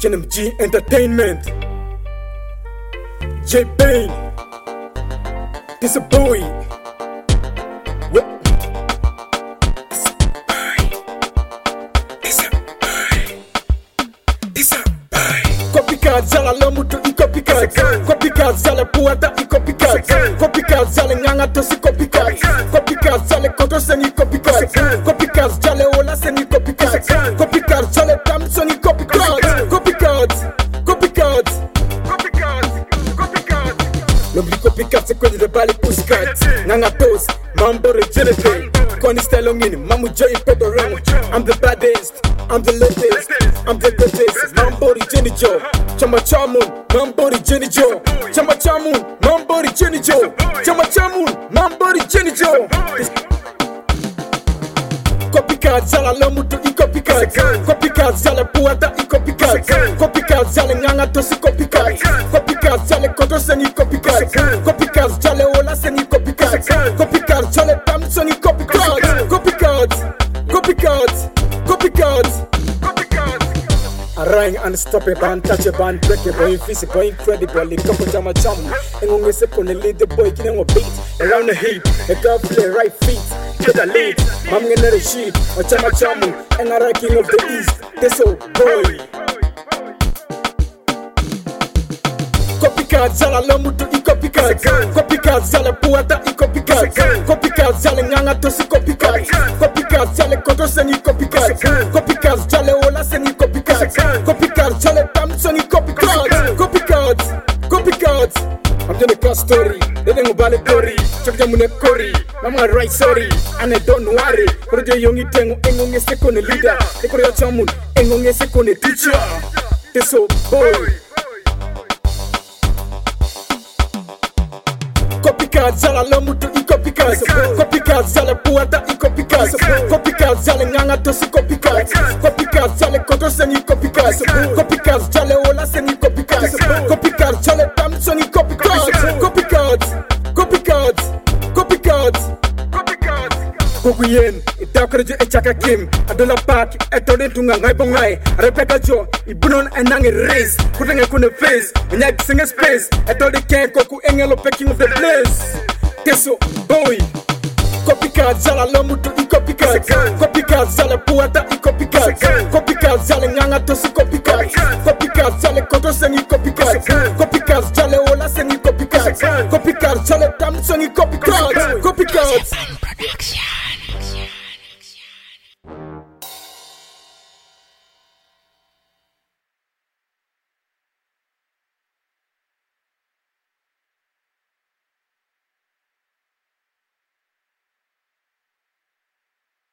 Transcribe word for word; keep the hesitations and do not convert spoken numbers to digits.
J M G Entertainment, J Bane, this a boy. What? This a boy. This a boy. Copycat zala lamutu i copycat. Copycat zala puata i copycat. Copycat zala nganga tosi copycat. Copycat zala koto seni copycat. Copycat zala ola seni copycat. Copycat zala Thompson i copycat. Copycat, copycat, copycat, copycat. Nobody copycat se kwezi de bali pussycat. Nganga tos, mambo regenerate. Koni style ongini, mamu joy pedo rango. I'm the baddest, I'm the latest, I'm the greatest. Mambo regenerate. Chama chamun, mambo regenerate. Chama chamun, mambo regenerate. Chama chamun, mambo regenerate. Copycat zala lamutu i copycat. Copycat zala puata i copycat. Copycat zala nganga tosi copycat. Copycat zala koto seni copycat. Copycat zala ola seni copycat. Copycat zala Thompson i copycat. Copycat, copycat, copycat, copycat. Arang unstoppable, untouchable, unbreakable, invisible, incredible. Couple jama jam, and when we say kone lead the boy, killing a beat around the heat. A girl play right feet. Get a lead, I'm gonna receive a chama chamu, and a ranking of the east. This old boy. Copycat zala lamutu i copycat. Copycat zala puata i copycat. Copycat zala nganga tosi copycat. Copycat zala koto seni copycat. Copycat zala ola seni copycat. Copycat zala Thompson i copycat. Copycat, copycat. I'm doing a car story, they don't go ballet story. Check them on the curry, I'm gonna write sorry, and I don't worry. For the young thing, Engong is second leader. The Korea Chamun, Engong is second teacher. This old boy. Copycat zala lamutu i copycat. Copycat zala puata i copycat. Copycat zala nganga tosi copycat. Copycat zala koto seni copycat. Copycat zala ola seni copycat. Copycat zala Thompson i copycat. Copycat, copycat, copycat, copycat. Kukuyen, itakreje echaka kim. Adola park, etode tunga ngai bongai. Rebecca Jo, ibunon enange race. Kutenge kune face, onyag singe space. Etode ken koku engelo pecking of the place. Keso boy. Copycat zala lamutu i copycat. Copycat zala puata i copycat. Copycat zala nganga tosi copycat. Copycat zala koto seni copycat. Copycat zala ola seni copycat. Copycat zala Thompson i copycat.